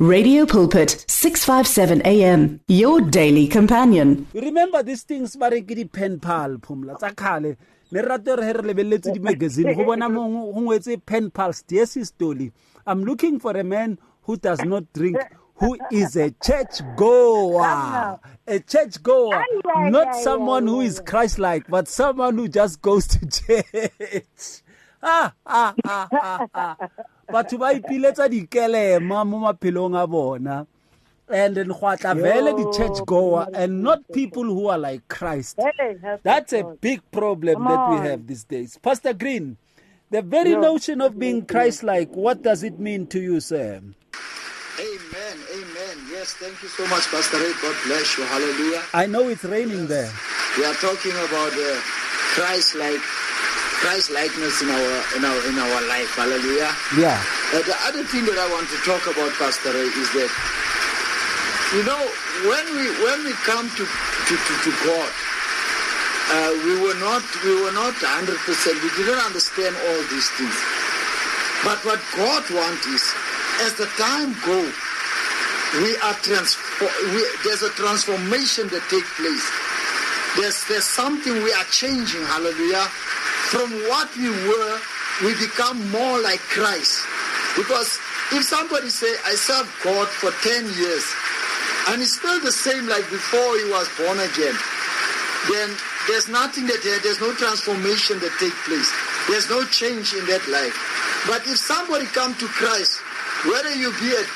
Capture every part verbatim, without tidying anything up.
Radio Pulpit, six fifty-seven A M, your daily companion. Remember these things, but ke di pen pal phumla tsa khale. Ne rata re re lebelletse di magazine go bona mong go ngwetse pen pals yes story. I'm looking for a man who does not drink, who is a church goer. A church goer, not someone who is Christ-like, but someone who just goes to church. Ah, ah, ah, ah, ah. Batho ba ipiletsa dikelema mo maphelong a bona, and then khwatla vele di church goer and not people who are like Christ. That's a big problem that we have these days. Pastor Green, the very notion of being Christ-like, what does it mean to you, sir? Amen, amen. Yes, thank you so much, Pastor Ray. God bless you. Hallelujah. I know it's raining there. We are talking about uh, Christ-like Christ-likeness in our in our in our life. Hallelujah. Yeah. Uh, the other thing that I want to talk about, Pastor Ray, is that you know when we when we come to to, to, to God, uh, we were not we were not one hundred percent. We didn't understand all these things. But what God wants is, as the time goes, we are transform. There's a transformation that takes place. There's there's something we are changing. Hallelujah. From what we were, we become more like Christ. Because if somebody say, I served God for ten years, and he's still the same like before he was born again, then there's nothing that there's no transformation that takes place. There's no change in that life. But if somebody come to Christ, whether you be an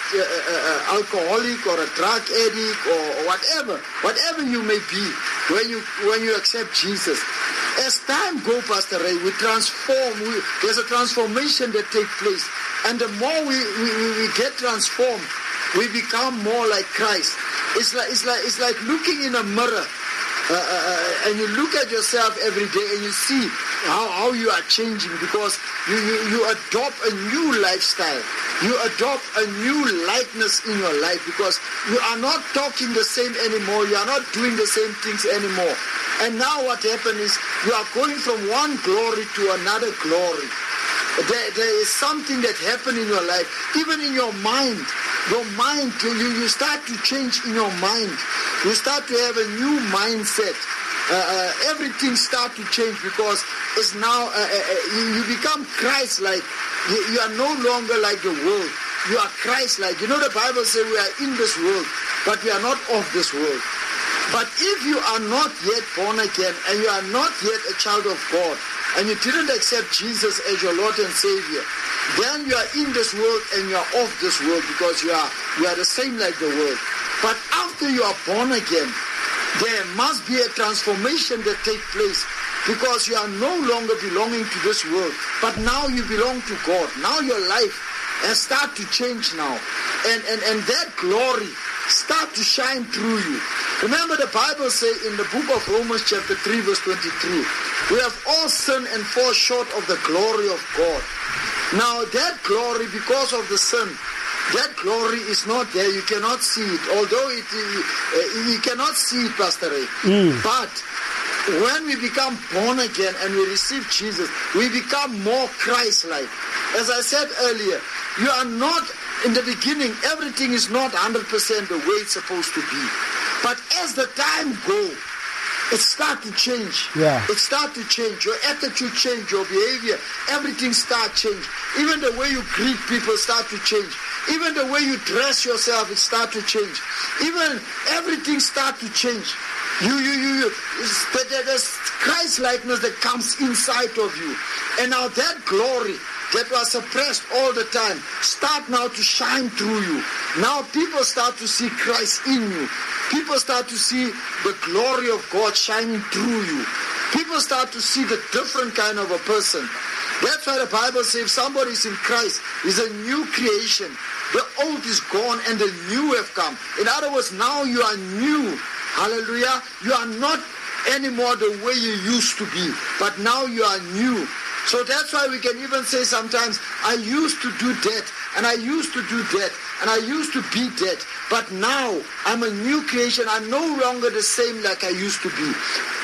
alcoholic or a drug addict or, or whatever, whatever you may be, when you when you accept Jesus, as time goes, Pastor Ray, we transform. We, there's a transformation that takes place. And the more we, we, we get transformed, we become more like Christ. It's like, it's like, it's like looking in a mirror. Uh, uh, and you look at yourself every day and you see how, how you are changing, because you, you, you adopt a new lifestyle. You adopt a new likeness in your life, because you are not talking the same anymore. You are not doing the same things anymore. And now what happened is you are going from one glory to another glory. There, there is something that happened in your life, even in your mind. Your mind, you, you start to change in your mind. You start to have a new mindset. Uh, uh, everything start to change, because it's now, uh, uh, you, you become Christ-like. You, you are no longer like the world. You are Christ-like. You know the Bible says we are in this world, but we are not of this world. But if you are not yet born again, and you are not yet a child of God, and you didn't accept Jesus as your Lord and Savior, then you are in this world and you are of this world, because you are you are the same like the world. But after you are born again, there must be a transformation that takes place, because you are no longer belonging to this world, but now you belong to God. Now your life has started to change now, and and and that glory start to shine through you. Remember, the Bible says in the book of Romans chapter three verse twenty-three, we have all sinned and fall short of the glory of God. Now that glory, because of the sin, that glory is not there. You cannot see it. Although it, uh, you cannot see it, Pastor Ray. Mm. But when we become born again and we receive Jesus, we become more Christ-like. As I said earlier, you are not, in the beginning, everything is not one hundred percent the way it's supposed to be. But as the time goes, it starts to change. Yeah. It starts to change. Your attitude change, your behavior, everything starts to change. Even the way you greet people start to change. Even the way you dress yourself, it starts to change. Even everything starts to change. You, you, you, you there's Christ-likeness that comes inside of you. And now that glory that was suppressed all the time start now to shine through you. Now people start to see Christ in you. People start to see the glory of God shining through you. People start to see the different kind of a person. That's why the Bible says if somebody is in Christ, is a new creation. The old is gone and the new have come. In other words, now you are new. Hallelujah. You are not anymore the way you used to be, but now you are new. So that's why we can even say sometimes, I used to do that, and I used to do that, and I used to be that, but now I'm a new creation. I'm no longer the same like I used to be.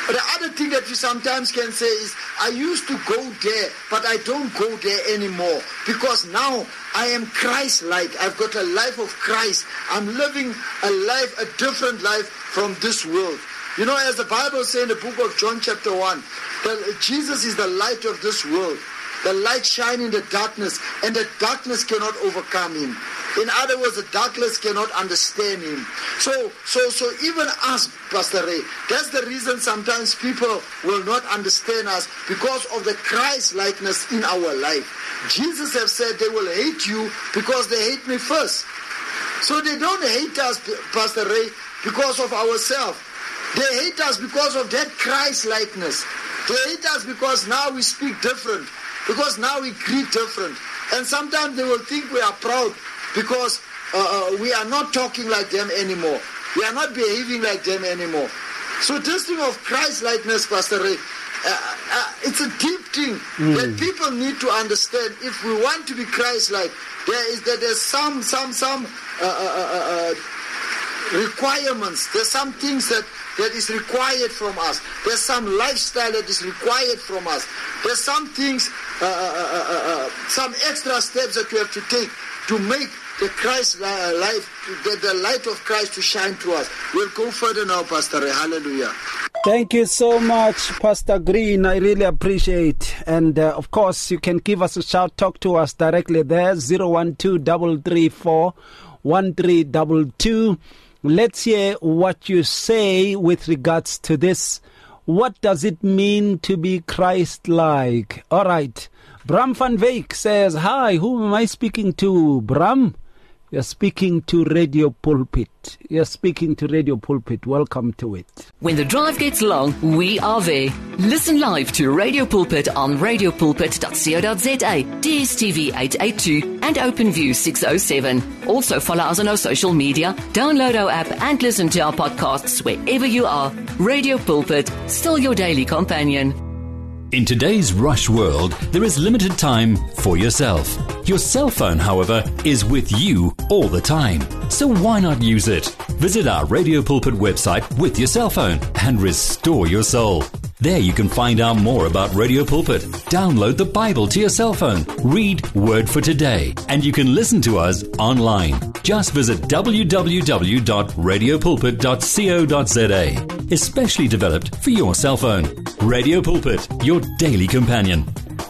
The other thing that you sometimes can say is, I used to go there, but I don't go there anymore because now I am Christ-like. I've got a life of Christ. I'm living a life, a different life from this world. You know, as the Bible says in the book of John chapter one, that Jesus is the light of this world. The light shines in the darkness, and the darkness cannot overcome him. In other words, the darkness cannot understand him. So, so, so even us, Pastor Ray, that's the reason sometimes people will not understand us because of the Christ-likeness in our life. Jesus has said they will hate you because they hate me first. So they don't hate us, Pastor Ray, because of ourselves. They hate us because of that Christ-likeness. They hate us because now we speak different. Because now we greet different. And sometimes they will think we are proud because uh, uh, we are not talking like them anymore. We are not behaving like them anymore. So this thing of Christ-likeness, Pastor Ray, uh, uh, it's a deep thing mm. that people need to understand. If we want to be Christ-like, there is that there's some some some uh, uh, uh, requirements. There's some things that that is required from us. There's some lifestyle that is required from us. There's some things, uh, uh, uh, uh, some extra steps that we have to take to make the Christ uh, life, the, the light of Christ to shine through us. We'll go further now, Pastor Ray. Hallelujah. Thank you so much, Pastor Green. I really appreciate. And uh, of course, you can give us a shout, talk to us directly there, zero one two, three three four, one three two two. Let's hear what you say with regards to this. What does it mean to be Christ-like? All right. Bram van Wyk says, hi, who am I speaking to? Bram? You're speaking to Radio Pulpit. You're speaking to Radio Pulpit. Welcome to it. When the drive gets long, we are there. Listen live to Radio Pulpit on radio pulpit dot co dot za, D S T V eight eighty-two and OpenView six oh seven. Also follow us on our social media, download our app and listen to our podcasts wherever you are. Radio Pulpit, still your daily companion. In today's rush world, there is limited time for yourself. Your cell phone, however, is with you all the time. So why not use it? Visit our Radio Pulpit website with your cell phone and restore your soul. There you can find out more about Radio Pulpit, download the Bible to your cell phone, read Word for Today, and you can listen to us online. Just visit w w w dot radio pulpit dot co dot za. Especially developed for your cell phone. Radio Pulpit, your daily companion.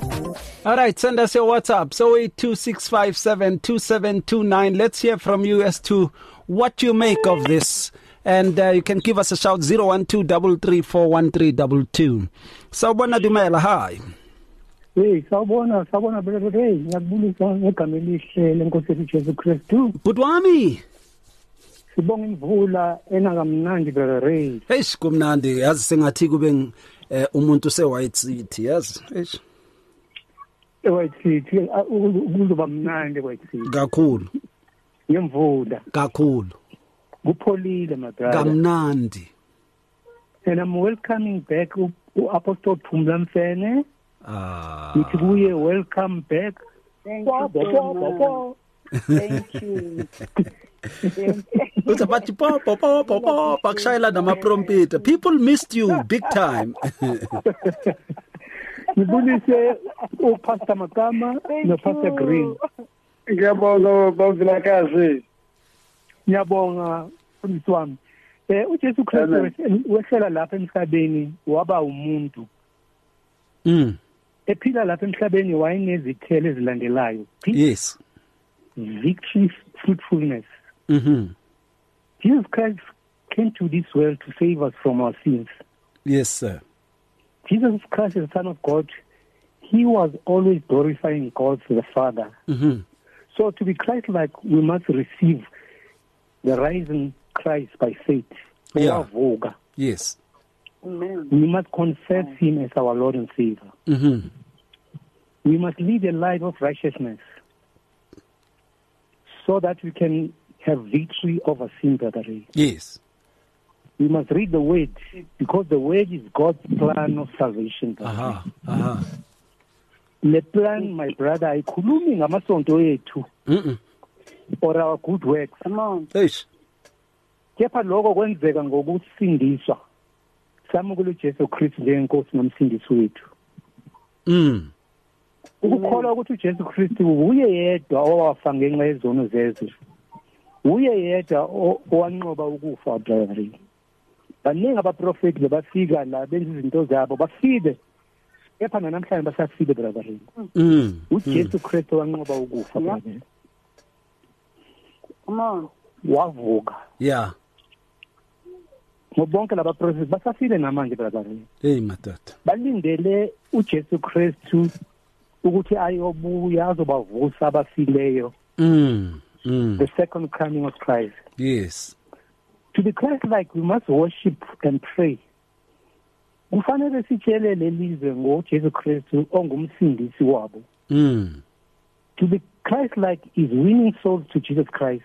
All right, send us your WhatsApp, zero eight two six five seven two seven two nine. Let's hear from you as to what you make of this. And uh, you can give us a shout, zero one two, three three four, one three two two. Sawubona Dumela, hi. Hey, sawubona, sawubona brother Ray. Ngiyabulisa ngegama elihle lenkosi yethu Jesu Kristu. Budwami. Sibonga imvula enakamnandi brother Ray. Hey, kumnandi, yazi sengathi kube uh, umuntu se White City, yazi. Hey. White City, ukuzoba mnandi White City. Kakhulu. Yemvula. Kakhulu. Kupholile my brother. Kamnandi. And I'm welcoming back Apostle Phumla Mfene. Ah. Nithi kuye welcome back. Thank you. Thank you. Uza bathi papa papa papa bakushayela namaprompita. People missed you big time. Ngibulise uPastor Makama noPastor Green. Ngiyabonga bavulakazi. Ngiyabonga mfundisi wami. Eh uJesu Kristu wehlela lapha emhlabeni waba umuntu. Mm. Ephila lapha emhlabeni wayenezithelo ezilandelayo. Yes. Victory, fruitfulness. Mhm. Jesus Christ came to this world to save us from our sins. Yes, sir. Jesus Christ, the Son of God, he was always glorifying God the Father. Mhm. So to be Christ-like, we must receive the risen Christ by faith. Yeah. Voga. Yes. Amen. We must confess him as our Lord and Savior. Mhm. We must lead a life of righteousness so that we can have victory over sin, brother Ray. Yes. We must read the Word because the Word is God's plan of salvation. Aha. Aha. The plan, my brother, ayikhulumi ngamasonto ethu Mhm. or our good works. Come on. Eish. Kepha lokho kwenzeka ngokusindiswa samukela uJesu Kristu njengenkosi nomsindisi wethu. Mm. Ukukholwa ukuthi uJesu Kristu uye yedwa owafa ngenxa yezono zezwe. Uye yedwa owanqoba ukufa brother. Baningi abaprofeti bebafika la benza izinto zabo bafike. Kepha namhlanje basafile brother. Mm. uJesu Kristu wanqoba ukufa brother. Come on. Wavuka. Yeah. Ngobonke laba process basafile namanje brother. Hey madoda. Balindele uJesu Kristu ukuthi ayobuya azobavusa abafileyo. Mm. Mm. The second coming of Christ. Yes. To be Christ-like, we must worship and pray. Kufanele sitshele lelizwe ngoJesu Kristu ongumsindisi wabo. Mm. To be Christ-like is winning souls to Jesus Christ.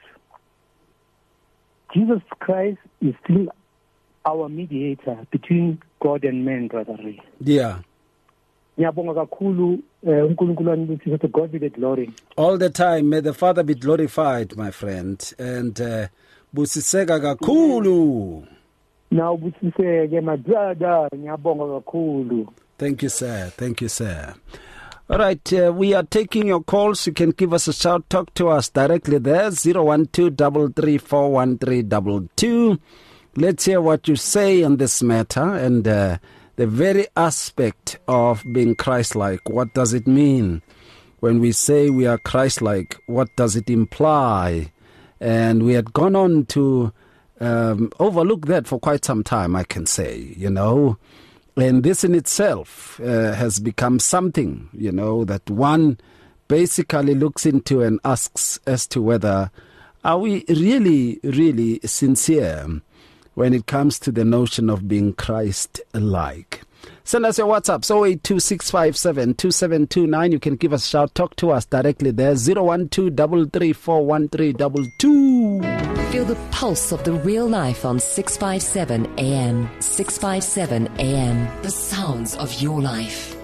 Jesus Christ is still our mediator between God and man, brother. Yeah. Ngiyabonga kakhulu uNkulunkulu anibusise to God be the glory. All the time, may the Father be glorified, my friend. And uh, busiseka kakhulu. Now busiseke my brother, ngiyabonga kakhulu. Thank you, sir. Thank you, sir. All right, uh, we are taking your calls. You can give us a shout. Talk to us directly there, zero one two three three four one three two two. Let's hear what you say on this matter and uh, the very aspect of being Christ-like. What does it mean? When we say we are Christ-like, what does it imply? And we had gone on to um, overlook that for quite some time, I can say, you know. And this in itself uh, has become something, you know, that one basically looks into and asks as to whether are we really, really sincere when it comes to the notion of being Christ-like. Send us your WhatsApp, zero eight two six five seven two seven two nine. You can give us a shout. Talk to us directly there, zero one two three three four one three two two. Feel the pulse of the real life on six fifty-seven A M. six fifty-seven A M. The sounds of your life.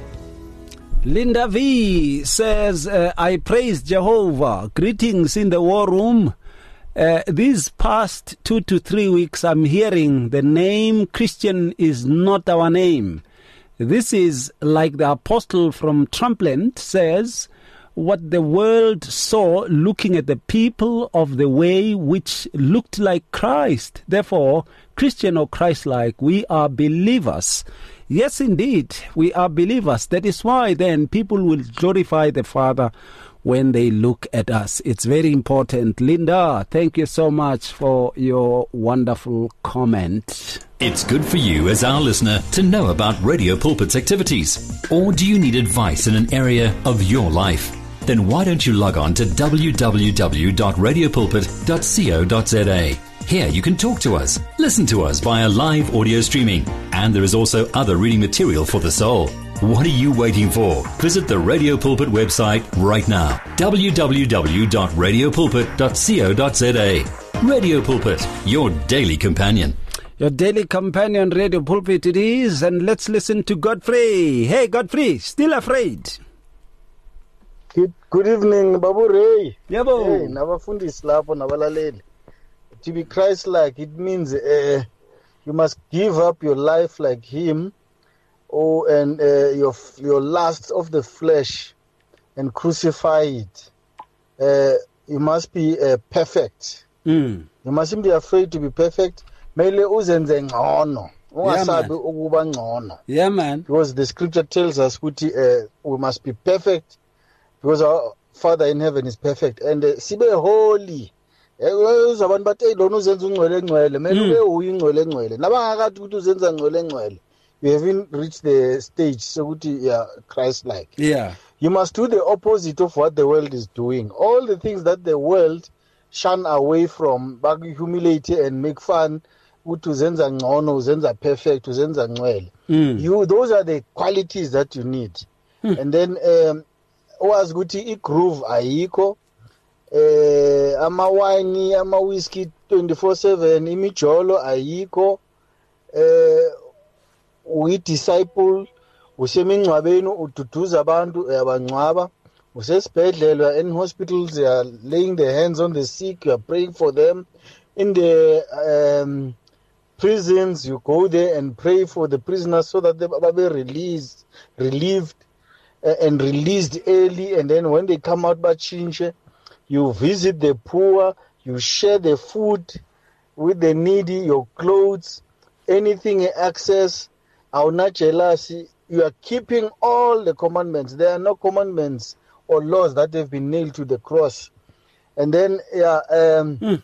Linda V says, uh, I praise Jehovah. Greetings in the war room. Uh, these past two to three weeks, I'm hearing the name Christian is not our name. This is like the apostle from Trumpland says, what the world saw looking at the people of the way which looked like Christ. Therefore, Christian or Christ-like, we are believers. Yes, indeed, we are believers. That is why then people will glorify the Father when they look at us. It's very important. Linda, thank you so much for your wonderful comment. It's good for you as our listener to know about Radio Pulpit's activities. Or do you need advice in an area of your life? Then why don't you log on to w w w dot radio pulpit dot co dot z a. Here you can talk to us, listen to us via live audio streaming, and there is also other reading material for the soul. What are you waiting for? Visit the Radio Pulpit website right now, w w w dot radio pulpit dot co dot z a. Radio Pulpit, your daily companion. Your daily companion, Radio Pulpit it is, and let's listen to Godfrey. Hey, Godfrey, still afraid? Good, good evening, Babu Ray. Yabo. Hey, nabafundisi lapho nabalaleli. To be Christ-like, it means uh, you must give up your life like Him, oh, and uh, your your lust of the flesh, and crucify it. Uh, you must be uh, perfect. Mm. You mustn't be afraid to be perfect. Mele uzenze ngcono. Ungasabi ukuba ngcono. Yeah, man. Because the scripture tells us uh, we must be perfect, because our Father in heaven is perfect, and uh, sibe holy. Uzabantu bathi hey lona uzenza ungcwele ngcwele mele ube uyingcwele ngcwele nabangakathi ukuthi uzenza ngcwele ngcwele. You haven't reached the stage sokuthi yeah Christ like. Yeah. You must do the opposite of what the world is doing. All the things that the world shun away from, humiliate and make fun, ukuthi uzenza ngcono, uzenza perfect, uzenza ngcwele. You those are the qualities that you need. Mm. And then um was ukuthi I groove ayikho. Eh ama wine ama whiskey twenty-four seven imijolo ayikho. Eh we disciple usemingcwabeni ududuza abantu abangcwaba usesibhedlela in hospitals they are laying their hands on the sick, you are praying for them in the um prisons, you go there and pray for the prisoners so that they will be released, relieved, uh, and released early. And then when they come out, bachinche, you visit the poor, you share the food with the needy, your clothes, anything access. Our not jealousy. You are keeping all the commandments. There are no commandments or laws that have been nailed to the cross. And then yeah, um, mm.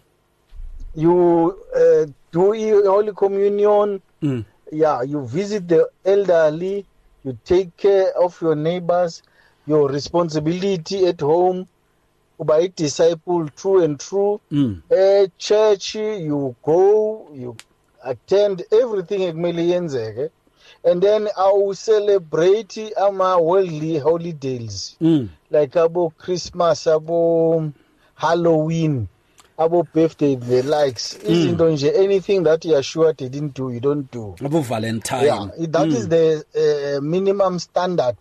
you uh, do Holy Communion. Mm. Yeah, you visit the elderly. You take care of your neighbors. Your responsibility at home. By disciple true and true. Mm. At church, you go, you attend everything. And then I will celebrate our worldly holidays, mm. like about Christmas, about Halloween, about birthday, the likes. Mm. Isn't anything that you are sure they didn't do, you don't do. About Valentine. Yeah, that mm. is the uh, minimum standard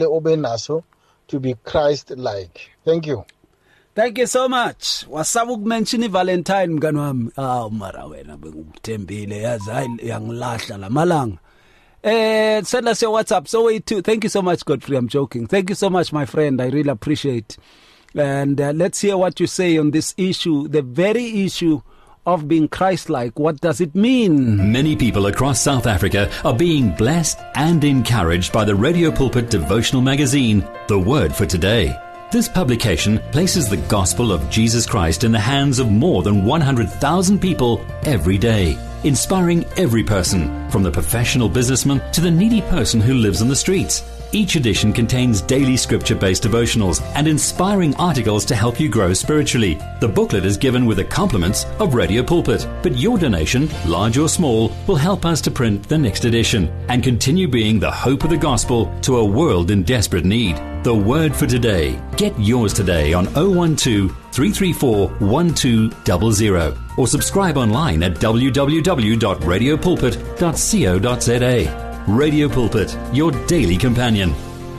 to be Christ-like. Thank you. Thank you so much. Wasabu mention Valentine mngani wami. Ah mara wena bengithembile yazi yangilahla lamalanga. Uh, send us your WhatsApp. So wait too. Thank you so much, Godfrey. I'm joking. Thank you so much, my friend. I really appreciate. And uh, let's hear what you say on this issue, the very issue of being Christ-like. What does it mean? Many people across South Africa are being blessed and encouraged by the Radio Pulpit devotional magazine, The Word for Today. This publication places the gospel of Jesus Christ in the hands of more than one hundred thousand people every day, inspiring every person, from the professional businessman to the needy person who lives on the streets. Each edition contains daily scripture-based devotionals and inspiring articles to help you grow spiritually. The booklet is given with the compliments of Radio Pulpit, but your donation, large or small, will help us to print the next edition and continue being the hope of the gospel to a world in desperate need. The Word for Today. Get yours today on oh one two, three three four, one two zero zero or subscribe online at w w w dot radio pulpit dot co dot z a. Radio Pulpit, your daily companion.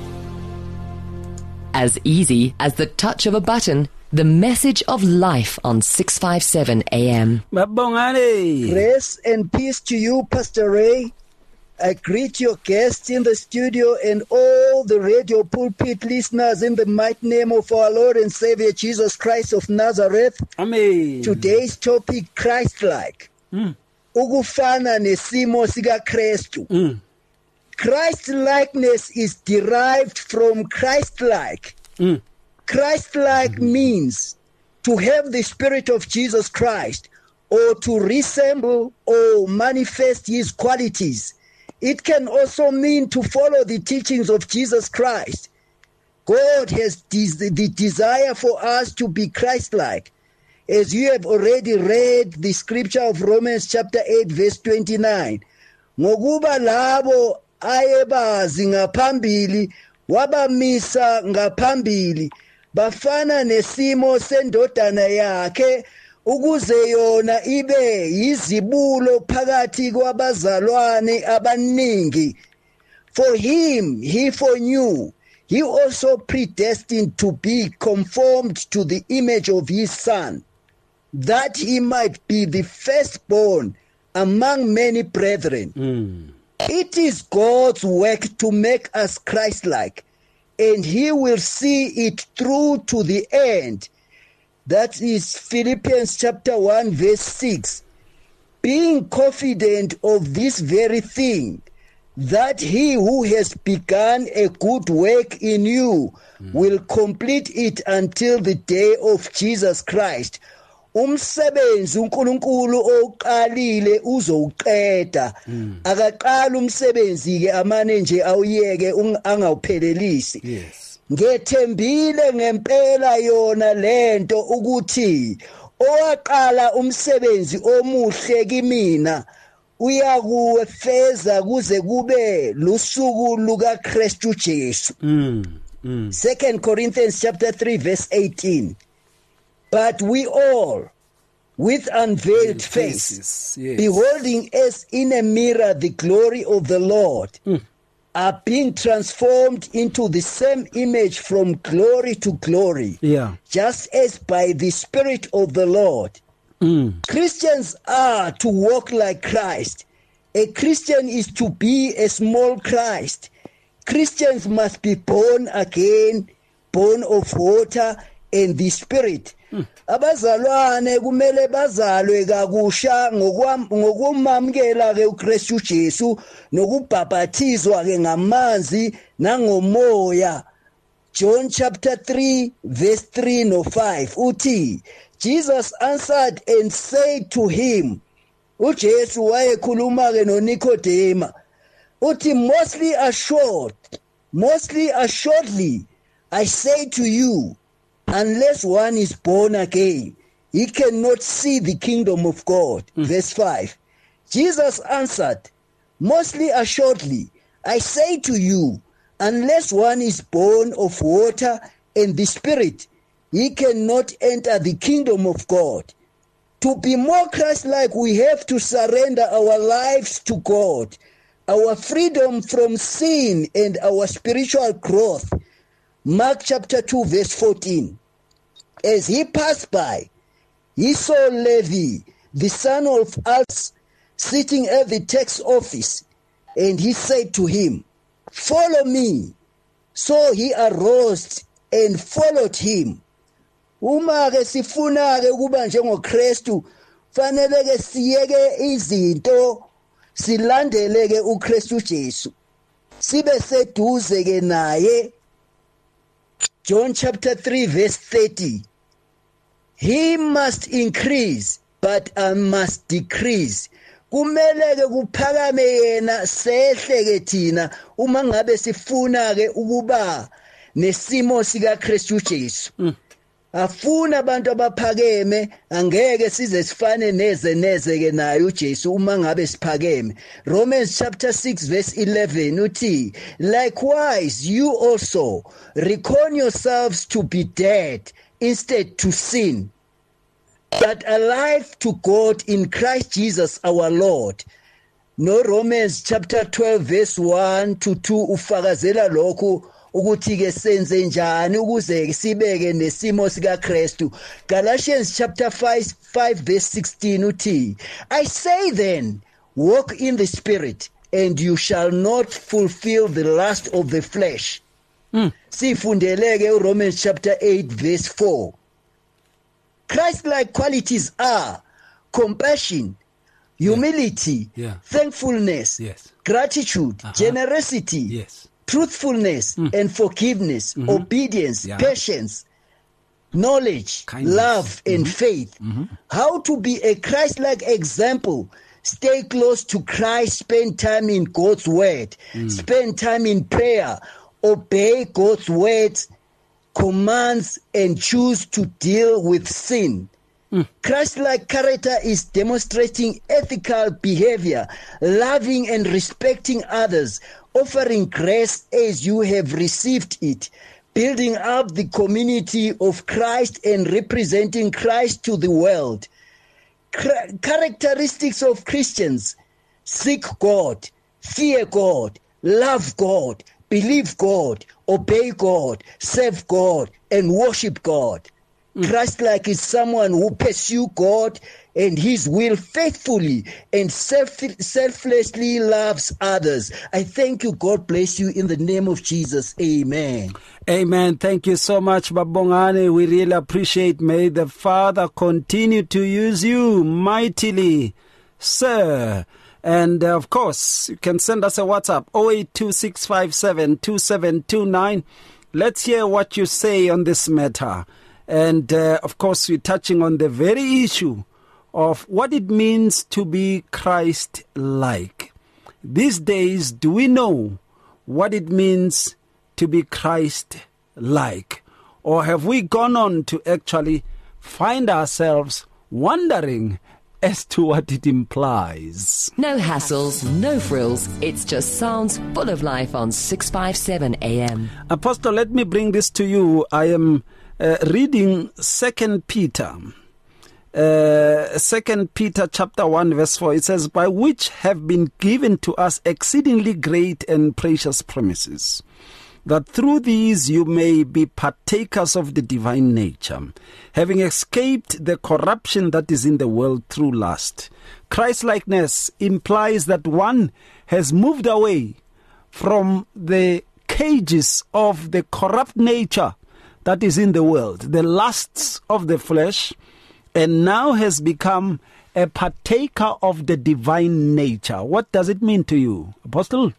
As easy as the touch of a button, the message of life on six fifty-seven A M. Grace and peace to you, Pastor Ray. I greet your guests in the studio and all the Radio Pulpit listeners in the mighty name of our Lord and Savior Jesus Christ of Nazareth. Amen. Today's topic, Christ-like. Mm. Ukufana nesimo sika Kristu. Mm. Christ-likeness is derived from Christ-like. Mm. Christ-like mm-hmm. means to have the Spirit of Jesus Christ or to resemble or manifest His qualities. It can also mean to follow the teachings of Jesus Christ. God has des- the desire for us to be Christ-like. As you have already read the scripture of Romans chapter eight verse twenty-nine. Ngokuba labo ayebazi ngaphambili wabamisa ngaphambili bafana nesimo sendodana yakhe ukuze yona ibe yizibulo phakathi kwabazalwane abaningi. For him he foreknew, he also predestined to be conformed to the image of his son, that he might be the firstborn among many brethren. Mm. It is God's work to make us Christ-like, and He will see it through to the end. That is Philippians chapter one verse six. Being confident of this very thing, that He who has begun a good work in you mm. will complete it until the day of Jesus Christ. Umsebenzi uNkulunkulu oqalile uzowuqeda. Akaqala umsebenzi ke amane nje awuyeke angawuphelelisi. Yes. Ngethembile ngempela yona lento ukuthi owaqala umsebenzi omuhle kimina uyakuwefeza kuze kube lusuku luka Kristu Jesu. Mm. Mm. Second Corinthians chapter three verse eighteen. But we all, with unveiled face, yes. beholding as in a mirror the glory of the Lord, mm. are being transformed into the same image from glory to glory, yeah. just as by the Spirit of the Lord. Mm. Christians are to walk like Christ. A Christian is to be a small Christ. Christians must be born again, born of water and the Spirit. Mm. Abazalwane kumele bazalwe kakusha ngokumamkela ke uKristu Jesu nokubhabhathizwa ke ngamanzi nangomoya. John chapter three verse three no five uthi Jesus answered and said to him, uJesu wayekhuluma ke noNicodemus uthi mostly assured mostly assuredly I say to you, unless one is born again, he cannot see the kingdom of God. Mm. Verse five. Jesus answered, mostly assuredly, I say to you, unless one is born of water and the Spirit, he cannot enter the kingdom of God. To be more Christ-like, we have to surrender our lives to God, our freedom from sin and our spiritual growth. Mark chapter two verse fourteen. As he passed by, he saw Levi, the son of Alphaeus, sitting at the tax office, and he said to him, follow me. So he arose and followed him. Uma ke sifuna ke kuba njengoKristu fanele ke siyeke izinto silandele ke uKristu Jesu sibe seduze ke naye. John chapter three verse thirty. He must increase, but I must decrease. Kumele ke kuphakame yena sehle ke thina uma ngabe sifuna ke ukuba nesimo sika Kristu Jesu. Mm. Afuna abantu abaphakeme angeke size sifane neze neze ke naye uJesu uma ngabe siphakeme. Romans chapter six verse eleven uthi, likewise you also reckon yourselves to be dead instead to sin, but alive to God in Christ Jesus our Lord. No, Romans chapter twelve verse one to two ufakazela lokhu ukuthi ke senze njani ukuze sibeke nesimo sika Kristu. Galatians chapter five verse sixteen uthi, I say then, walk in the Spirit, and you shall not fulfill the lust of the flesh. Mm. Sifundeleke Romans chapter eight verse four. Christ-like qualities are compassion, humility, yeah. Yeah. Thankfulness, yes. Gratitude, uh-huh. Generosity, yes. Truthfulness, mm. and forgiveness, mm-hmm. obedience, yeah. Patience, knowledge, kindness. Love, and mm-hmm. faith. Mm-hmm. How to be a Christ-like example. Stay close to Christ, spend time in God's word, mm. spend time in prayer, obey God's words, commands, and choose to deal with sin. Mm. Christ-like character is demonstrating ethical behavior, loving and respecting others, offering grace as you have received it, building up the community of Christ and representing Christ to the world. Char- characteristics of Christians: seek God, fear God, love God, believe God, obey God, serve God, and worship God. Mm. Christ-like is someone who pursues God and His will faithfully and self- selflessly loves others. I thank you. God bless you in the name of Jesus. Amen. Amen. Thank you so much, Babongane. We really appreciate. May the Father continue to use you mightily, sir. And uh, of course, you can send us a WhatsApp oh eight two six five seven two seven two nine. Let's hear what you say on this matter. And uh, of course, we're touching on the very issue of what it means to be Christ-like. These days, do we know what it means to be Christ-like? Or have we gone on to actually find ourselves wondering as to what it implies? No hassles, no frills. It's just sounds full of life on six fifty-seven A M. Apostle, let me bring this to you. I am uh, reading Second Peter. Uh, Second Peter chapter one verse four. It says, by which have been given to us exceedingly great and precious promises, that through these you may be partakers of the divine nature, having escaped the corruption that is in the world through lust. Christ-likeness implies that one has moved away from the cages of the corrupt nature that is in the world, the lusts of the flesh, and now has become a partaker of the divine nature. What does it mean to you, Apostle?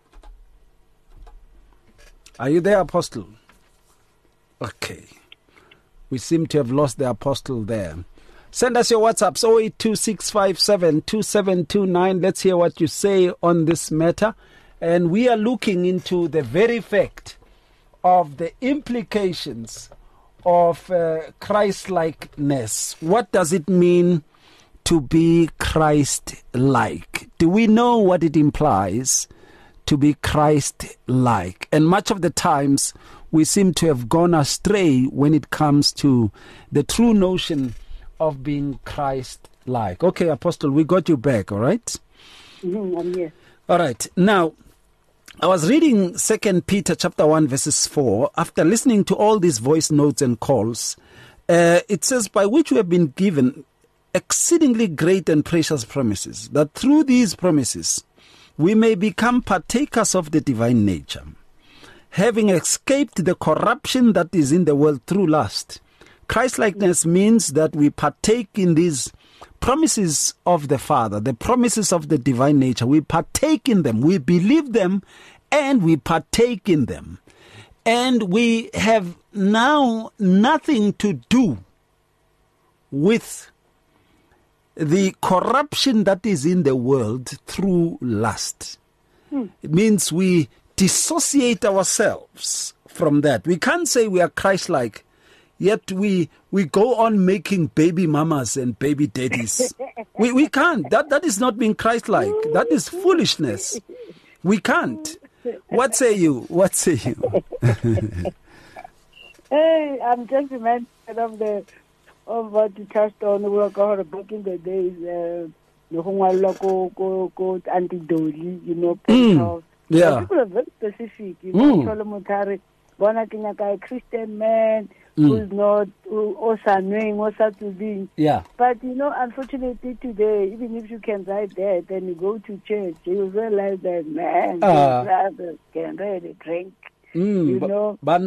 Are you there, Apostle? Okay. We seem to have lost the Apostle there. Send us your WhatsApps, oh eight two six five seven two seven two nine. Let's hear what you say on this matter. And we are looking into the very fact of the implications of uh, Christ-likeness. What does it mean to be Christ-like? Do we know what it implies to be Christ-like? And much of the times we seem to have gone astray when it comes to the true notion of being Christ-like. Okay, Apostle, we got you back, all right? Mm-hmm, I'm here. All right. Now, I was reading Second Peter chapter one, verses four. After listening to all these voice notes and calls, uh, it says, by which we have been given exceedingly great and precious promises, that through these promises we may become partakers of the divine nature, having escaped the corruption that is in the world through lust. Christ-likeness means that we partake in these promises of the Father, the promises of the divine nature. We partake in them, we believe them, and we partake in them. And we have now nothing to do with the corruption that is in the world through lust. Hmm. It means we dissociate ourselves from that. We can't say we are Christ-like, yet we we go on making baby mamas and baby daddies. we we can't. That that is not being Christ-like. That is foolishness. We can't. What say you? What say you? Hey, I'm just reminded of the of what you touched on. We were going back in the days. Uh, you know, mm. Yeah. People are very specific. You know, mm. Bona a Christian man mm. who's not who also knowing what's up to be. Yeah. But you know, unfortunately today, even if you can write that, then you go to church, you realize that man, uh, brothers can really drink. Mm, you know, but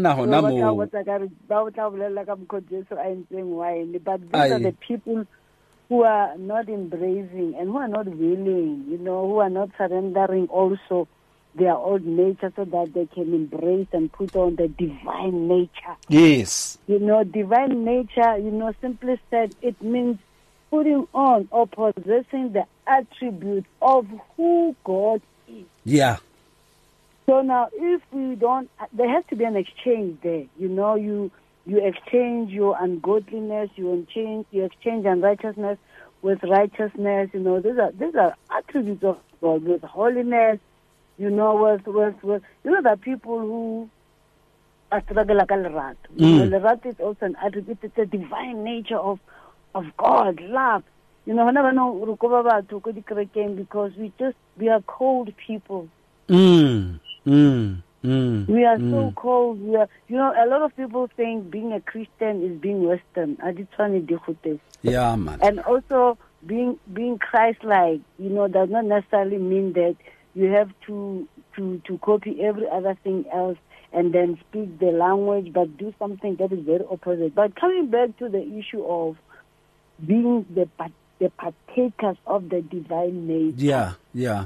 these are the people who are not embracing and who are not willing, you know, who are not surrendering also their old nature so that they can embrace and put on the divine nature. Yes. You know, divine nature, you know, simply said, it means putting on or possessing the attributes of who God is. Yeah. So now, if we don't, there has to be an exchange there. You know, you you exchange your ungodliness, you exchange you exchange unrighteousness with righteousness. You know, these are these are attributes of God, with holiness. You know, with with with you know, the people who are struggling like a rat. The rat is also an attribute. It's a divine nature of of God, love. You know, I never know because we just we are cold people. Mm. Mm, mm, we are mm. so cold. We are, you know, a lot of people think being a Christian is being Western. I just trying to deal with this. Yeah, man. And also being being Christ-like, you know, does not necessarily mean that you have to to to copy every other thing else and then speak the language, but do something that is very opposite. But coming back to the issue of being the the partakers of the divine nature. Yeah, yeah.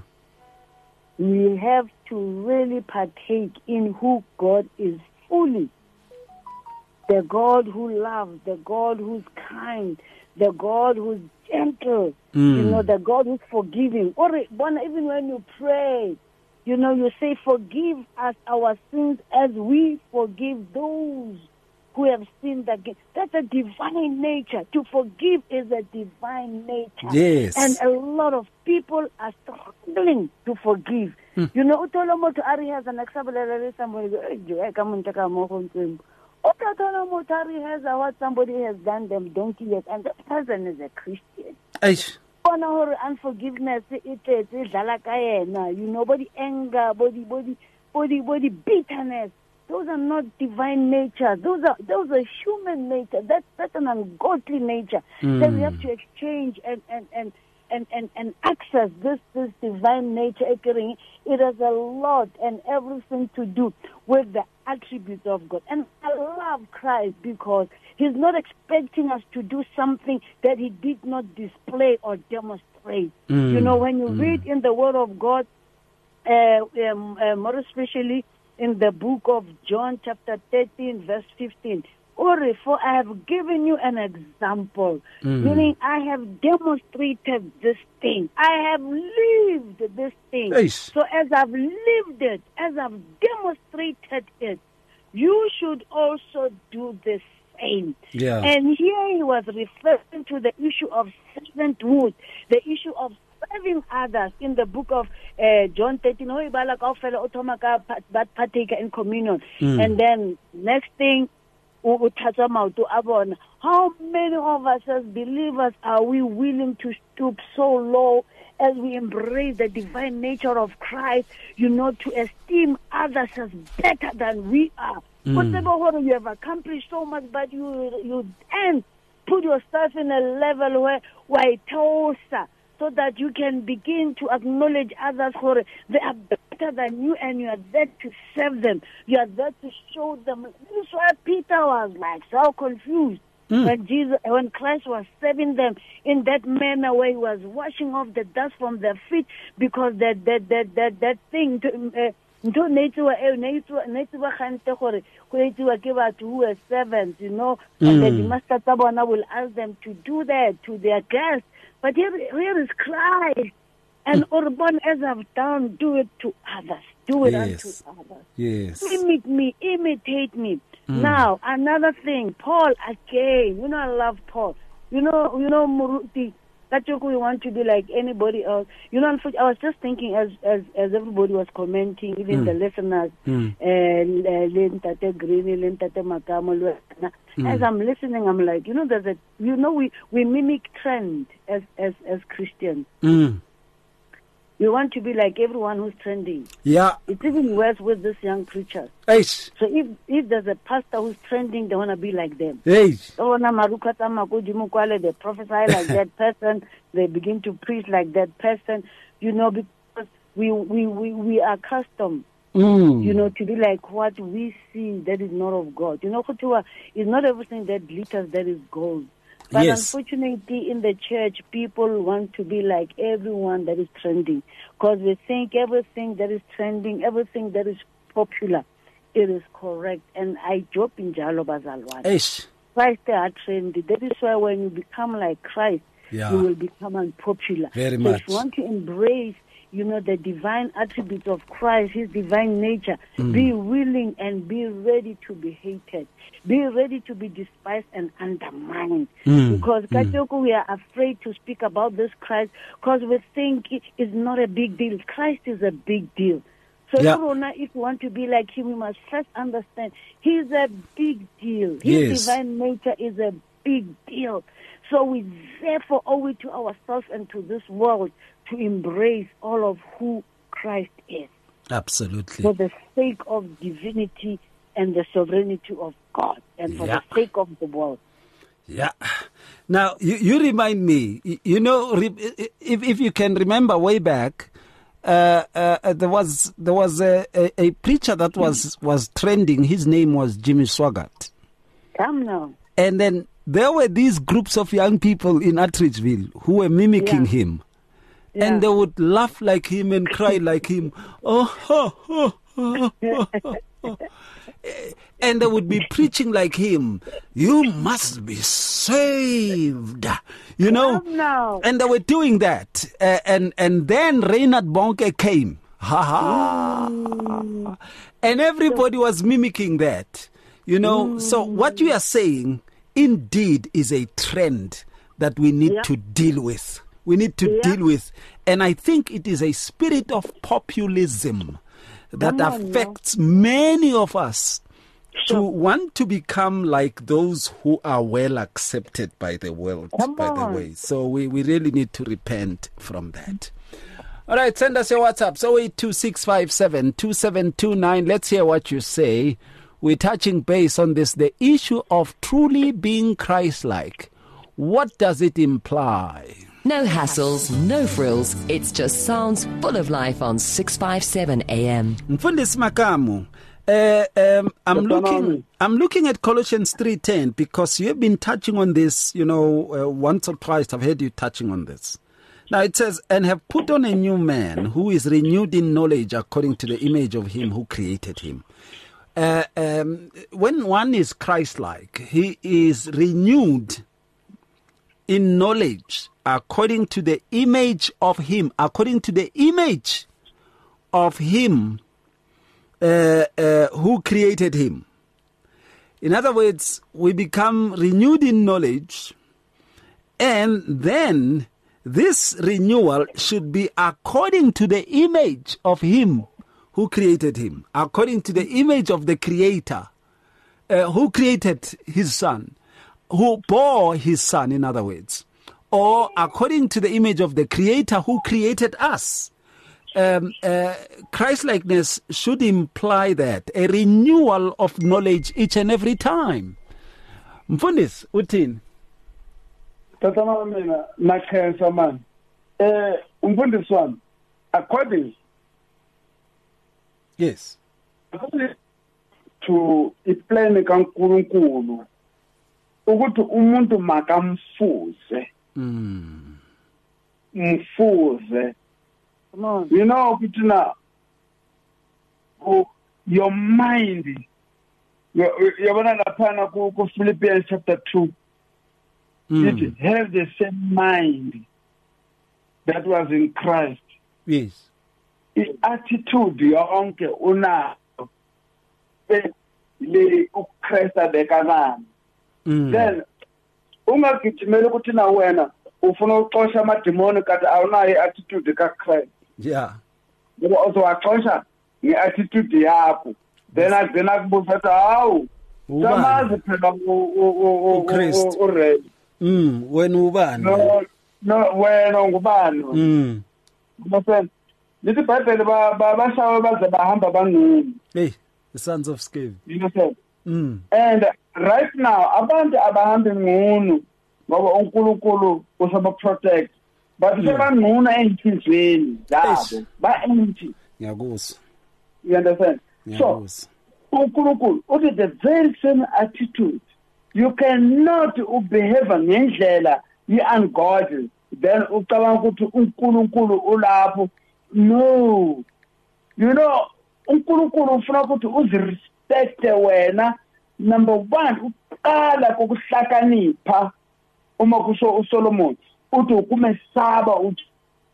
We have to really partake in who God is fully. The God who loves, the God who's kind, the God who's gentle, mm. you know, the God who's forgiving. Or even when you pray, you know, you say, forgive us our sins as we forgive those who have sinned against. That's a divine nature. To forgive is a divine nature. Yes. And a lot of people are struggling to forgive. Hmm. You know, Utolomoto Ari has an acceptable somebody go, come on, take a more home to him. Utolomoto Ari has what somebody has done them donkey years, and that person is a Christian. Aish. Unforgiveness, it is, you know, body anger, body, body, body, body bitterness. those are not divine nature. Those are those are human nature. That's that's an ungodly nature. Mm. Then we have to exchange and and and. And, and, and access this, this divine nature occurring. It has a lot and everything to do with the attributes of God. And I love Christ because he's not expecting us to do something that he did not display or demonstrate. Mm. You know, when you Mm. read in the Word of God, uh, um, uh, more especially in the book of John chapter thirteen, verse fifteen, or for I have given you an example, Mm. meaning I have demonstrated this thing. I have lived this thing. Eish. So as I've lived it, as I've demonstrated it, you should also do the same. Yeah. And here he was referring to the issue of servanthood, the issue of serving others in the book of uh, John thirteen. Oh, ibala kaofela o thoma ka pa- ba- partaker in communion. Mm. And then next thing, o thatsa maoto a bona. How many of us as believers are we willing to stoop so low as we embrace the divine nature of Christ, you know, to esteem others as better than we are? Mm. Whatever you have accomplished so much, but you you and put yourself in a level where where tosa, so that you can begin to acknowledge others for they are better than you, and you are there to serve them. You are there to show them. This is why Peter was like so confused Mm. when Jesus, when Christ was serving them in that manner where he was washing off the dust from their feet, because that that that that that thing. To, uh, Nto netsiwa e netsiwa netsiwa gante gore go etsiwa ke batho who are servants, you know, and Mm. the master tsa bona will ask them to do that to their guests. But here, here is Christ, and Urban, as I've done, do it to others, do it Yes. unto others. Yes. Imitate me, imitate me. Mm. Now another thing, Paul again. You know I love Paul. You know, you know Muruti. We want to be like anybody else. You know, I was just thinking as as as everybody was commenting, even Mm. the listeners, Mm. and Lentate Greeny, Lentate Makamo. As I'm listening, I'm like, you know, there's a, you know, we we mimic trend as as as Christians. Mm. We want to be like everyone who's trending. Yeah. It's even worse with this young preachers. Eish. So if if there's a pastor who's trending, they want to be like them. Eish. Oh, na maruka tama ko jimu kwale, they prophesy like that person. They begin to preach like that person. You know, because we we we, we are accustomed, Mm. you know, to be like what we see that is not of God. You know, Kutua, it's not everything that glitters that is gold. But Yes. unfortunately, in the church, people want to be like everyone that is trending, because we think everything that is trending, everything that is popular, it is correct. And I joke in Jalo Bazalwan. Eish. Christ are trendy. That is why when you become like Christ, Yeah. you will become unpopular. Very so much. if you want to embrace, you know, the divine attributes of Christ, his divine nature, Mm. be willing and be ready to be hated. Be ready to be despised and undermined. Mm. Because Mm. Kachoko, we are afraid to speak about this Christ because we think it's not a big deal. Christ is a big deal. So Yeah. Corona, if you want to be like him, you must first understand he's a big deal. His Yes. divine nature is a big deal. So we therefore owe it to ourselves and to this world to embrace all of who Christ is Absolutely. for the sake of divinity and the sovereignty of God and for Yeah. the sake of the world. Yeah. Now, you, you remind me, you, you know, re- if, if you can remember way back, uh, uh, there was there was a, a, a preacher that was, was trending. His name was Jimmy Swaggart. Come now. And then there were these groups of young people in Atteridgeville who were mimicking Yeah. him. Yeah. And they would laugh like him and cry like him. Oh, oh, oh, oh, oh, oh. And they would be preaching like him. You must be saved. You know? Come now. And they were doing that. Uh, and, and then Reinhard Bonke came. Ha ha. Mm. And everybody was mimicking that. You know? Mm. So what you are saying indeed is a trend that we need Yeah. to deal with. We need to Yeah. deal with. And I think it is a spirit of populism that Come on, affects many of us to Sure. want to become like those who are well accepted by the world, Come by the on. way. So we, we really need to repent from that. All right, send us your WhatsApp. So eight two six five seven two seven two nine. Let's hear what you say. we're touching base on this, the issue of truly being Christ-like. What does it imply? No hassles, no frills. It's just sounds full of life on six fifty-seven A M. Mfundisi Makamu, uh, um, I'm looking. I'm looking at Colossians three ten because you have been touching on this. You know, uh, once or twice I've heard you touching on this. Now it says, "And have put on a new man who is renewed in knowledge according to the image of him who created him." Uh, um, when one is Christ-like, he is renewed in knowledge according to the image of him, according to the image of him uh, uh, who created him. In other words, we become renewed in knowledge, and then this renewal should be according to the image of him who created him, according to the image of the Creator, uh, who created his Son, who bore his Son, in other words, or according to the image of the Creator who created us. Um, uh, Christ-likeness should imply that, a renewal of knowledge each and every time. Mfundisi, uthini? Tatana mina nakhensa man. Eh umfundisi wami according yes according to iplan kaNkulunkulu ukuthi umuntu makamfuze mm mfuze you know ukuthi na your mind yabona laphana ku Philippians chapter two mm. it have the same mind that was in Christ. Yes. I-attitude yonke unayo le uChrist abekanana. Then ungagijimela ukuthi na wena ufuna uxosha amademoni kanti awunayo attitude kaChrist. Yeah. Ngoba uzowaxosha ngeattitude yakho. Then agcina kubuza ukuthi hawu samazi phela uChrist. Mm, wena ubani? No, no, wena ngubani? Mm. Mase lithi iBhayibheli ba bashawe baze bahamba banguni. Hey, the sons of Sceva. You know. Mm. And right now abantu abahambi ngunu ngoba uNkulunkulu usaba protect. But sebanguna enhlizweni zabo. Ba empty. Ngiyakuzwa. You understand? So uNkulunkulu uthi the very same attitude. You cannot behave ngendlela ye-ungodly then ucabanga ukuthi uNkulunkulu ulapho. No, you know uNkulunkulu ufuna ukuthi uzirespecte wena. Number one, uqala kokuhlakanipha uma kusho uSolomon uthi ukumesaba uthi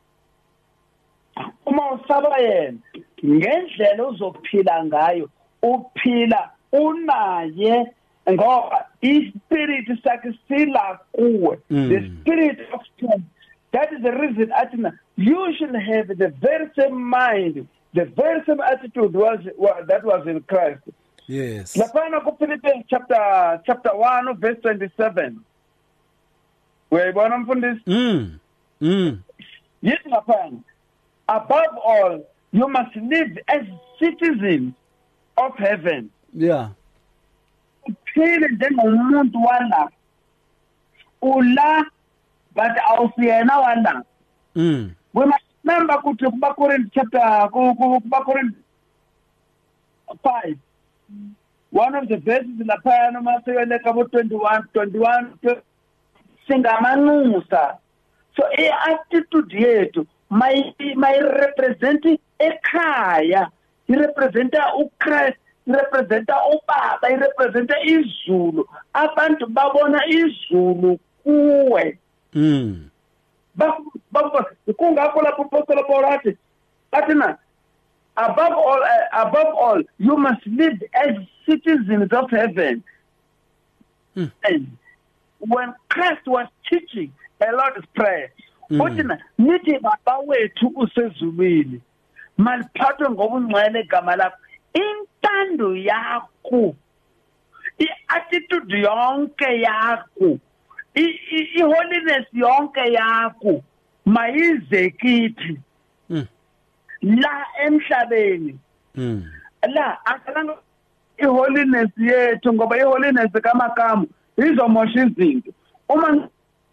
uma usaba yena ngendlela uzophila ngayo uphila unaye ngoba ispirit sakhe sila kuwe. The spirit of strength. That is the reason Atina, you should have the very same mind, the very same attitude was, was that was in Christ. Yes. Lapana ku Philippians chapter chapter one verse twenty-seven. Where you mfundisi? Mm. Mm. Yes, lapana. Above all, you must live as citizens of heaven. Yeah. Uphile njengomuntu wala. Ula but awusiyena wala. Mm. We must remember ukuthi kuBakorinth chapter kuBakorinth five. One of the verses lapha noma seweleka bo twenty-one twenty-one singamanxusa. So i-attitude yethu may may represent ekhaya, i representa uChrist, i representa uBaba, i representa izulu. Abantu babona izulu kuwe. Mm. Ba ba kungakho lapho apostle Paul athi athina above all uh, above all you must live as citizens of heaven. Mm. And when Christ was teaching a Lord's prayer, uthina nithi baba wethu usezulwini maliphathwe ngobungcwele igama lakho, intando yakho, i-attitude yonke yakho, i-holiness yonke yakho mayize kithi la emhlabeni. La asalanga iholiness yethu ngoba iholiness kaMakamu izomosha izinto uma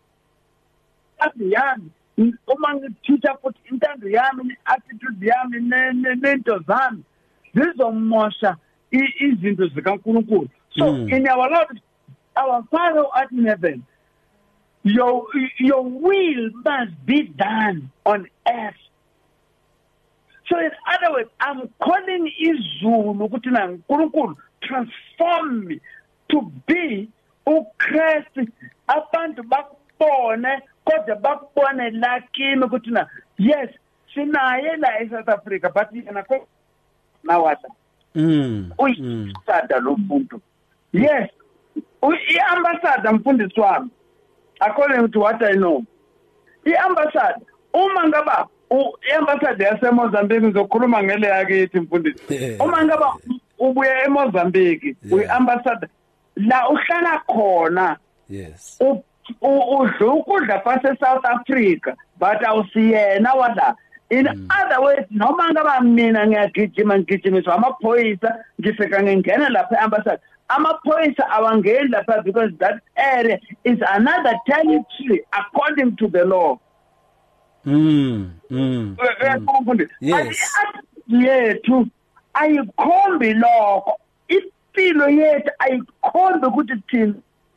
yami uma ngithicha futhi intando yami attitude yami nento zami zizomosha izinto zikaNkulunkulu. So mm. in our Lord, our Father at in heaven, your your will must be done on earth. So in other words, I'm calling izulu ukuthi na uNkulunkulu transform me to be uKristu abantu bakubone kodwa bakubone la kimi ukuthi na yes sinaye la eSouth Africa but yena ko nawata mm uyisada lo muntu yes i-ambassador mfundisi wami according to what I know i-ambassador uma ngaba i-ambassador yaseMozambique ngizokhuluma ngele yakithi mfundisi uma ngaba ubuye eMozambique uyi-ambassador la uhlala khona yes udla ukudla phase South Africa but awusiyena wala in mm. other words noma ngaba mina ngiyagijima ngigijimiswa amaphoyisa ngifika ngingena lapha e-ambassador amaphoyisa awangeni lapha because that area is another territory according to the law. Mm, mm, mm. Yes. Yethu ayikhombi lokho impilo yethu ayikhombi ukuthi thina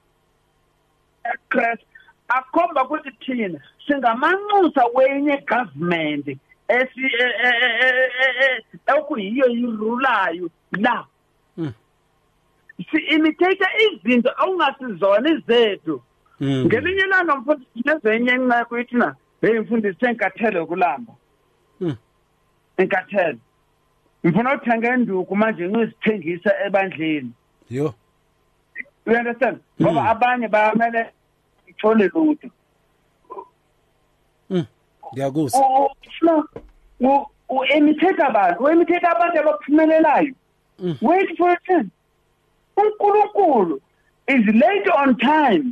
Christ akhomba ukuthi thina singamanxusa wenye government esi okuyiyo irulayo la si imitate izinto ongasizona izethu ngelinye langa mfundisi nezenye nxa kuyithi hey mfundisi enkathele kulamba enkathele ngifuna ukuthenga induku manje ngizithengisa ebandleni yo you understand ngoba abanye bayamele ithole lutho mm ngiyakuzwa u u imitate abantu u imitate abantu abaphumelelayo wait for it uNkulunkulu is late on time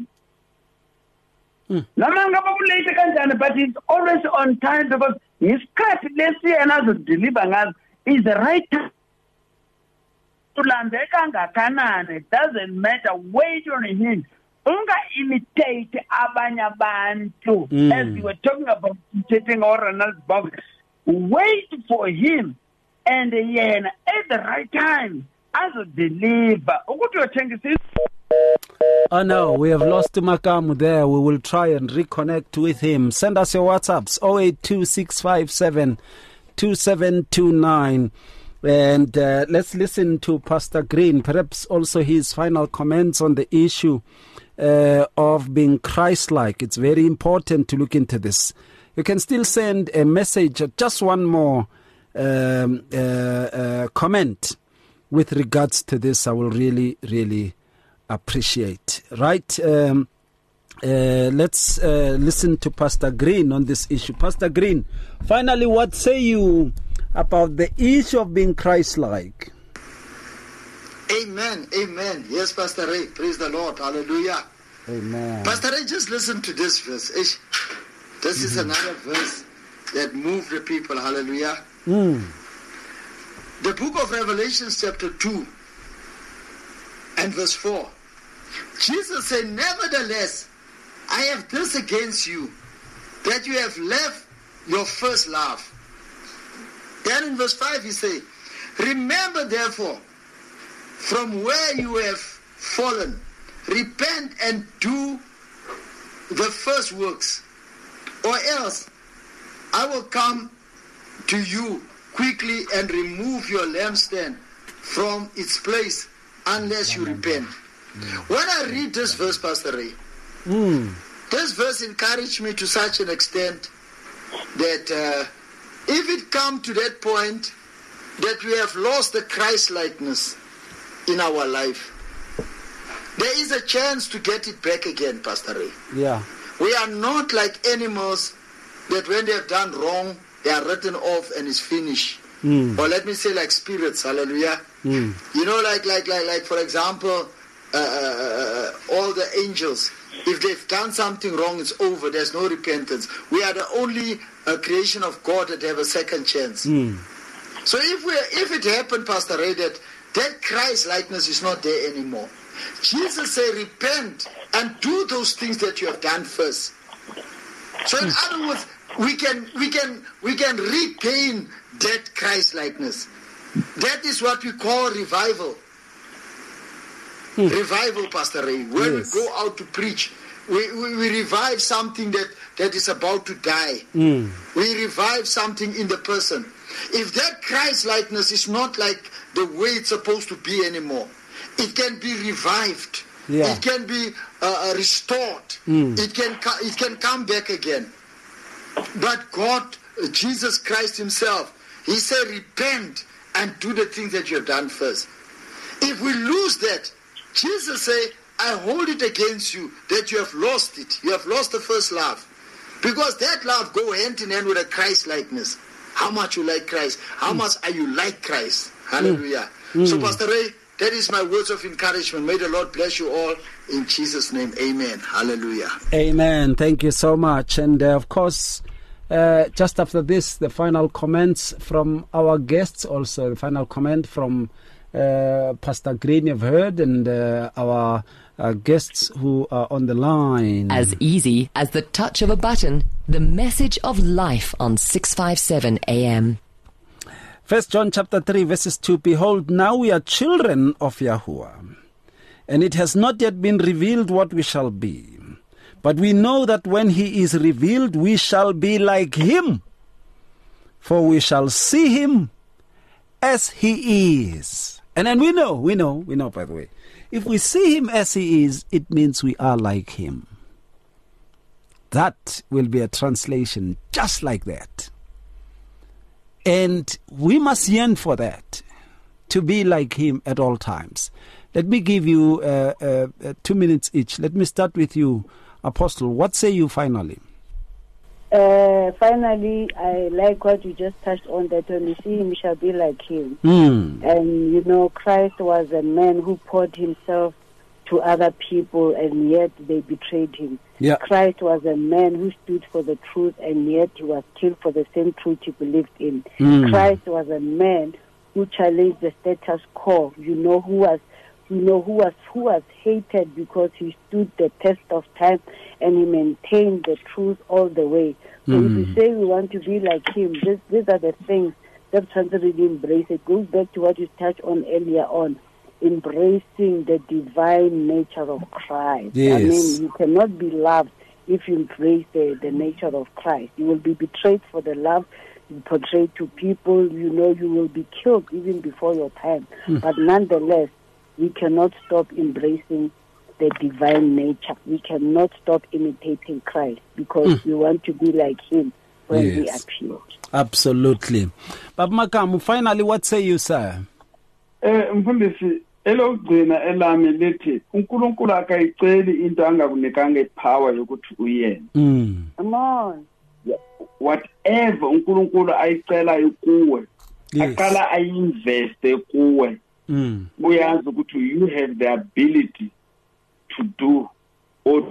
noma ngaba ulate kanjani but it's always on time because isikhathi lesiyena azodeliver ngazo is the right time ulandeka ngakanani. It doesn't matter, wait on him. Unga imitate abanye abantu mm. as we were talking about imitating our Ronald Bob. Wait for him and yena at the right time as a deliver. Oh no, we have lost Makamu there. We will try and reconnect with him. Send us your WhatsApps oh eight two six five seven two seven two nine. And uh, let's listen to Pastor Green, perhaps also his final comments on the issue uh, of being Christ-like. It's very important to look into this. You can still send a message, just one more um, uh, uh, comment with regards to this. I will really, really appreciate. Right? Um, uh, let's uh, listen to Pastor Green on this issue. Pastor Green, finally, what say you about the issue of being Christ-like? Amen, amen. Yes, Pastor Ray, praise the Lord, hallelujah. Amen. Pastor Ray, just listen to this verse. This mm-hmm. is another verse that moved the people, hallelujah. Mm. The book of Revelation, chapter two and verse four. Jesus said, nevertheless, I have this against you, that you have left your first love. Then in verse five he says, remember therefore from where you have fallen, repent and do the first works, or else I will come to you quickly and remove your lampstand from its place unless you repent. Mm. When I read this verse, Pastor Ray, mm. this verse encouraged me to such an extent that uh, if it come to that point that we have lost the Christ-likeness in our life, there is a chance to get it back again, Pastor Ray. Yeah. We are not like animals that when they have done wrong, they are written off and it's finished. Mm. Or let me say like spirits, hallelujah. Mm. You know, like, like, like, like for example, uh, uh, all the angels, if they've done something wrong, it's over. There's no repentance. We are the only uh, creation of God that have a second chance. Mm. So if we, if it happened, Pastor Ray, that that Christ-likeness is not there anymore. Jesus said, repent and do those things that you have done first. So in other words, we can we can we can regain that Christ-likeness. That is what we call revival. Hmm. Revival, Pastor Ray. When yes. we go out to preach, we, we, we revive something that, that is about to die. Mm. We revive something in the person. If that Christ-likeness is not like the way it's supposed to be anymore, it can be revived. Yeah. It can be uh, restored. Mm. It can it can come back again. But God, Jesus Christ himself, he said, repent and do the things that you have done first. If we lose that, Jesus said, I hold it against you that you have lost it. You have lost the first love. Because that love go hand in hand with a Christ-likeness. How much you like Christ. How mm. much are you like Christ. Hallelujah. Mm. So Pastor Ray, that is my words of encouragement. May the Lord bless you all. In Jesus' name, amen. Hallelujah. Amen. Thank you so much. And uh, of course, uh, just after this, the final comments from our guests, also the final comment from uh, Pastor Green, you've heard, and uh, our uh, guests who are on the line. As easy as the touch of a button, the message of life on six fifty-seven A M. First John chapter three, verses two, behold, now we are children of Yahuwah, and it has not yet been revealed what we shall be. But we know that when he is revealed, we shall be like him, for we shall see him as he is. And then we know, we know, we know, by the way, if we see him as he is, it means we are like him. That will be a translation just like that. And we must yearn for that, to be like him at all times. Let me give you uh, uh, uh, two minutes each. Let me start with you, Apostle. What say you finally? Uh, finally, I like what you just touched on, that when we see him, we shall be like him. Mm. And, you know, Christ was a man who poured himself to other people, and yet they betrayed him. Yeah. Christ was a man who stood for the truth, and yet he was killed for the same truth he believed in. Mm. Christ was a man who challenged the status quo, you know, who was you know, who was who was hated because he stood the test of time and he maintained the truth all the way. So mm. if we say we want to be like him, this, these are the things that we really embrace. It goes back to what you touched on earlier on, embracing the divine nature of Christ. Yes. I mean, you cannot be loved if you embrace the, the nature of Christ. You will be betrayed for the love you portray to people. You know, you will be killed even before your time. Mm. But nonetheless, we cannot stop embracing the divine nature. We cannot stop imitating Christ because mm. we want to be like him when yes. he appears. Absolutely. But Makamu, finally, what say you, sir? Eh, mfundisi, elogcina elami lithi uNkulunkulu akayiceli into angakunikanga ipower yokuthi uyena. Mm. Come on. Whatever uNkulunkulu ayicela kuwe, akala ayinveste kuwe. Mm. Uyazi ukuthi you have the ability to do or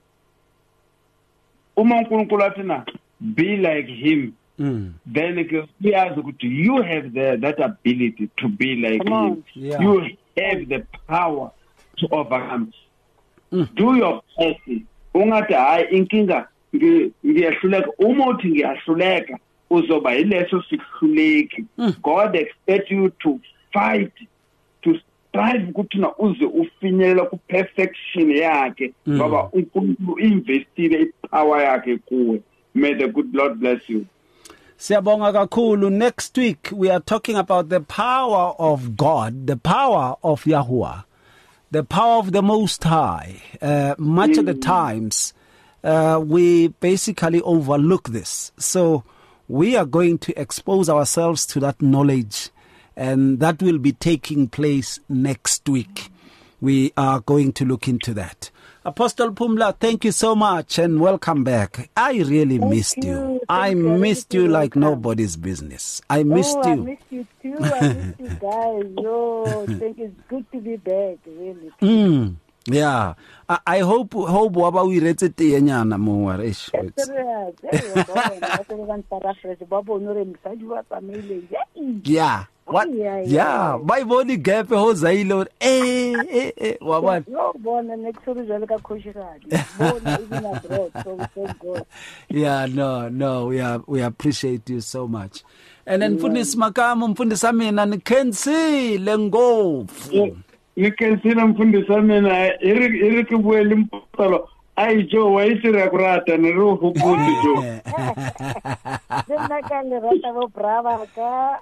uma uNkulunkulu athina be like him. Mm. Then uyazi ukuthi you have the that ability to be like Come him. Yeah. You have the power to overcome. Mm. Do your best. Ungathi hayi inkinga ngiyahluleka, uma uthi ngiyahluleka uzoba yileso sihluleki. God expects you to fight, to strive ukuthi na uze ufinyelela ku perfection yakhe ngoba uNkulunkulu investile ipower yakhe kuwe. May the good Lord bless you. Siyabonga kakhulu. Next week we are talking about the power of God, the power of Yahuwah, the power of the Most High. Uh, much mm. of the times uh, we basically overlook this. So we are going to expose ourselves to that knowledge, and that will be taking place next week. We are going to look into that. Apostle Phumla, thank you so much and welcome back. I really thank missed you. you. I missed you, you like welcome. Nobody's business. I missed oh, you. I missed you too. I missed you guys. Yo, think it's good to be back, really. Mm, yeah. I, I hope hope waba we read it yenyana mo ish. Yeah. what Yeah, yeah, yeah bayibona igap ehozayilo eh eh eh wabona no bona nexuru jalo ka khoshiradi bona even abroad so we thank God. Yeah, no no we are, we appreciate you so much. And then mfundisi Makamo mfundisi mina nikhensile ngofu nikhensile mfundisi mina iri iri kubuela impolo ai jo waitira kurata nero hukuti jo Dena kale rata bo brava ka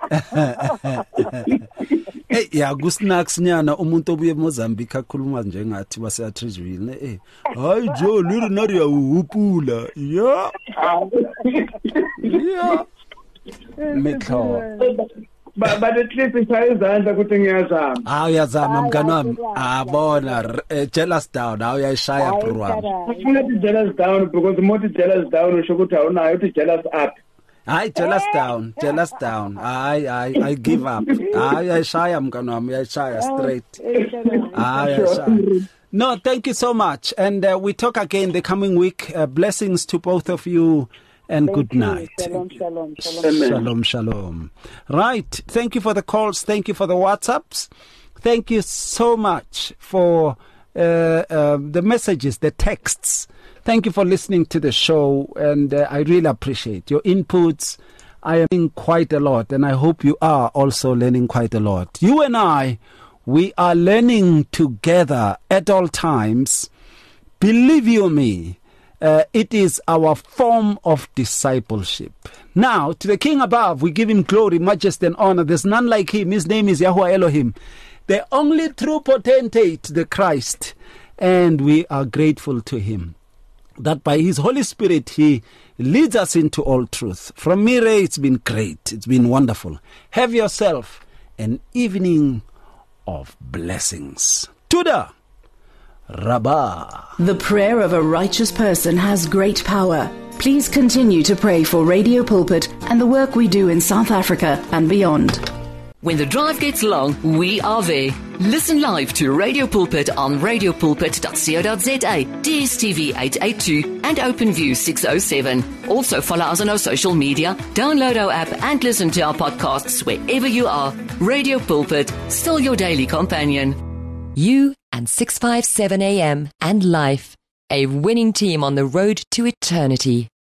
Eh ya kusnax nyana umuntu obuye eMozambique akhuluma njengathi base Atteridgeville eh hayi jo liri nari ya uhupula yeah yeah Mikho ba ba the trip isayizandla ukuthi ngiyazama ah uyazama mngani wami abona jealous down awu uyayishaya bro wami ufuna to jealous down because more jealous down usho ukuthi awunayo to jealous up. Hayi jealous down jealous down hayi hayi I give up hayi uyayishaya mngani wami uyayishaya straight hayi uyayishaya. No, thank you so much. And uh, we talk again the coming week. Uh, blessings to both of you and Thank good you. night. Shalom, shalom, shalom. Shalom, shalom. Right. Thank you for the calls. Thank you for the WhatsApps. Thank you so much for uh, uh, the messages, the texts. Thank you for listening to the show. And uh, I really appreciate your inputs. I am learning quite a lot. And I hope you are also learning quite a lot. You and I, we are learning together at all times. Believe you me, uh, it is our form of discipleship. Now, to the King above, we give him glory, majesty, and honor. There's none like him. His name is Yahweh Elohim, the only true potentate, the Christ. And we are grateful to him that by his Holy Spirit, he leads us into all truth. From me, Ray, it's been great. It's been wonderful. Have yourself an evening of blessings. Tuda Rabba. The prayer of a righteous person has great power. Please continue to pray for Radio Pulpit and the work we do in South Africa and beyond. When the drive gets long, we are there. Listen live to Radio Pulpit on radio pulpit dot co dot za, D S T V eight eighty-two and OpenView six oh seven. Also follow us on our social media, download our app and listen to our podcasts wherever you are. Radio Pulpit, still your daily companion. You and six fifty-seven A M and Life, a winning team on the road to eternity.